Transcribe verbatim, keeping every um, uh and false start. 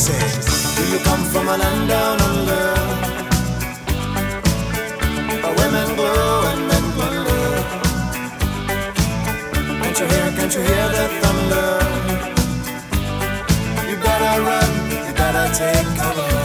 said, do you come from a land down under, where women glow and men plunder? Can't you hear, can't you hear the thunder? You better run, you better take cover.